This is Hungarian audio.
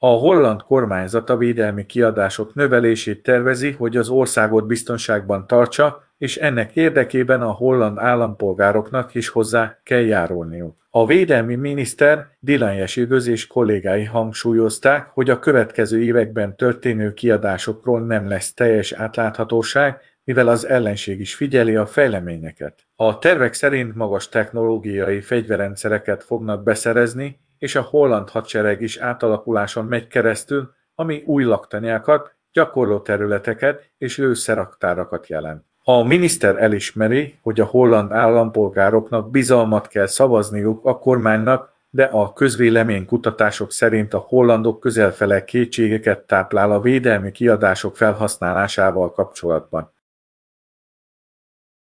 A holland kormányzat a védelmi kiadások növelését tervezi, hogy az országot biztonságban tartsa, és ennek érdekében a holland állampolgároknak is hozzá kell járulniuk. A védelmi miniszter Dylan és kollégái hangsúlyozták, hogy a következő években történő kiadásokról nem lesz teljes átláthatóság, mivel az ellenség is figyeli a fejleményeket. A tervek szerint magas technológiai fegyverrendszereket fognak beszerezni, és a holland hadsereg is átalakuláson megy keresztül, ami új laktanyákat, gyakorló területeket és lőszerraktárakat jelent. A miniszter elismeri, hogy a holland állampolgároknak bizalmat kell szavazniuk a kormánynak, de a közvéleménykutatások szerint a hollandok közel fele kétségeket táplál a védelmi kiadások felhasználásával kapcsolatban.